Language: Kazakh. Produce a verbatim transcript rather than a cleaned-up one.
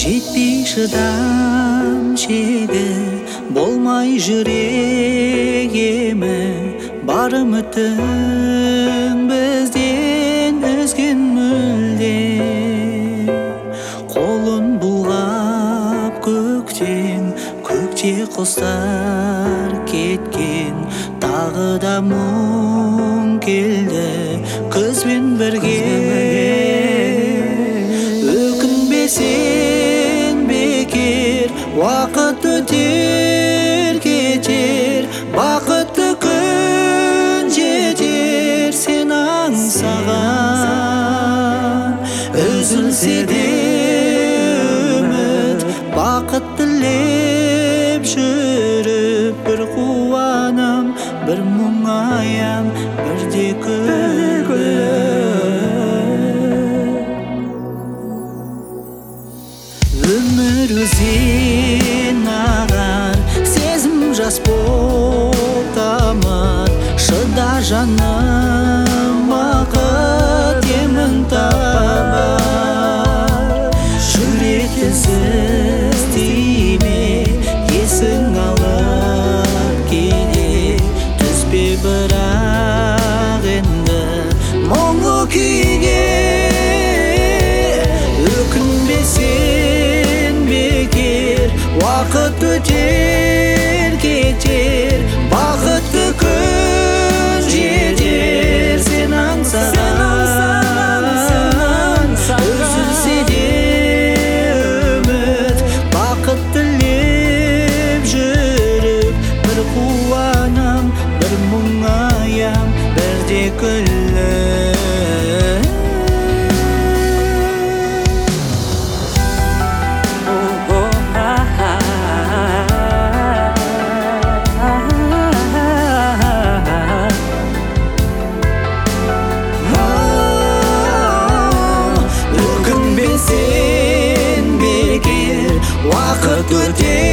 Жетпей шыдам шегі болмай жүрегіме, бар үмітің бізден үзген мүлде. Қолын бұлғап көктен, көкте құстар кеткен, тағы да мұң келді күзбен бірге. Өкінбесең бекер, уақыт өтер кетер, бақытты күн жетер сен аңсаған. Үзілсе де үміт, бақыт тілеп жүріп, бір қуанам, бір мұңаям, бірде күліп. Өмір өзен ағар, сезім жас боп тамар, шыда жаным, бақыт емін табар. Жүрек ізіз тиме, есің алып кейде, түспе бірақ енді мұңлы күйге. Өкінбесең бекер, уақыт өтер кетер, бақытты күн жетер сен аңсаған. Үзілсе де үміт, бақыт тілеп жүріп, бір қуанам, бір мұңаям, бірде күліп. Өкінбесең бекер, уақыт өтер